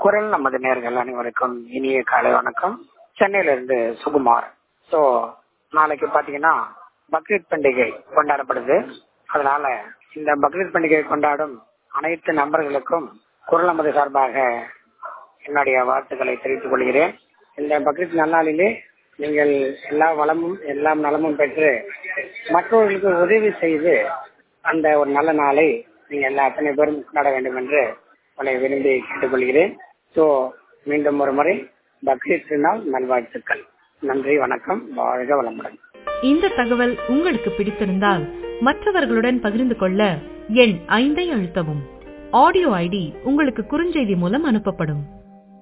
குரல் நமது நேர்கள் அனைவருக்கும் இனிய காலை வணக்கம். சென்னையில இருந்து சுகுமார். ஸோ நாளைக்கு பாத்தீங்கன்னா பக்ரீத் பண்டிகை கொண்டாடப்படுது. அதனால இந்த பக்ரீத் பண்டிகை கொண்டாடும் அனைத்து நண்பர்களுக்கும் குரல் நமது சார்பாக என்னுடைய வாழ்த்துக்களை தெரிவித்துக் கொள்கிறேன். இந்த பக்ரீத் நன்னாளிலே நீங்கள் எல்லா வளமும் எல்லாம் நலமும் பெற்று மற்றவர்களுக்கு உதவி செய்து அந்த ஒரு நல்ல நாளை நீங்க எல்லா அத்தனை பேரும் கொண்டாட வேண்டும் என்று உங்களை விரும்பி கேட்டுக்கொள்கிறேன். ஸோ மீண்டும் ஒரு முறை பக்ரீத் நாள் நல்வாழ்த்துக்கள். நன்றி, வணக்கம், வாழ்க வளமுடன். இந்த தகவல் உங்களுக்கு பிடித்திருந்தால் மற்றவர்களுடன் பகிர்ந்து கொள்ள எண் 5 அழுத்தவும். ஆடியோ ஐடி உங்களுக்கு குறுஞ்செய்தி மூலம் அனுப்பப்படும்.